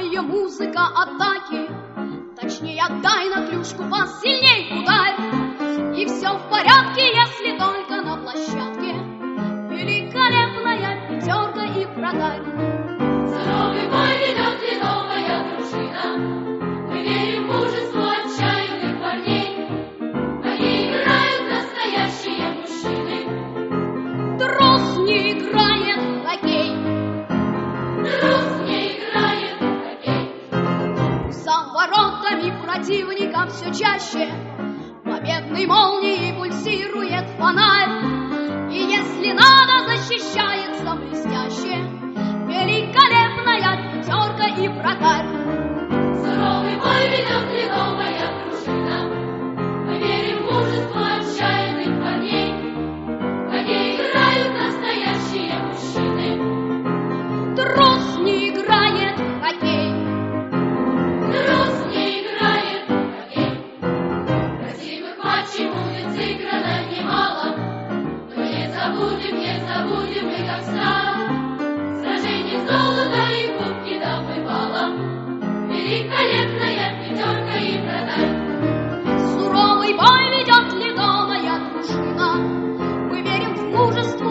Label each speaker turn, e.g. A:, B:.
A: Славная музыка атаки, точнее отдай на клюшку пас, сильней ударь. И все в порядке, если только на площадке великолепная пятерка и вратарь.
B: Здоровый бой ведет ледовая дружина, мы верим в мужество отчаянных парней. Они играют настоящие мужчины.
A: Трус не играет в хоккей.
B: Трус не играет в хоккей.
A: За воротами противника все чаще победной молнией пульсирует фонарь. И если надо, защищается блестяще великолепная пятерка и вратарь.
B: Суровый бой ведет ледовая дружина, мы верим в мужество отчаянных парней. Они играют настоящие мужчины.
A: Трус не играет в хоккей.
B: Трус не играет в хоккей. Красивых матчей будет сыграно немало, но не забудем мы, как стало. Сражений золота и кубки до бывало. Великолепная пятерка и вратарь.
A: Суровый бой ведет ледовая дружина, мы верим в мужество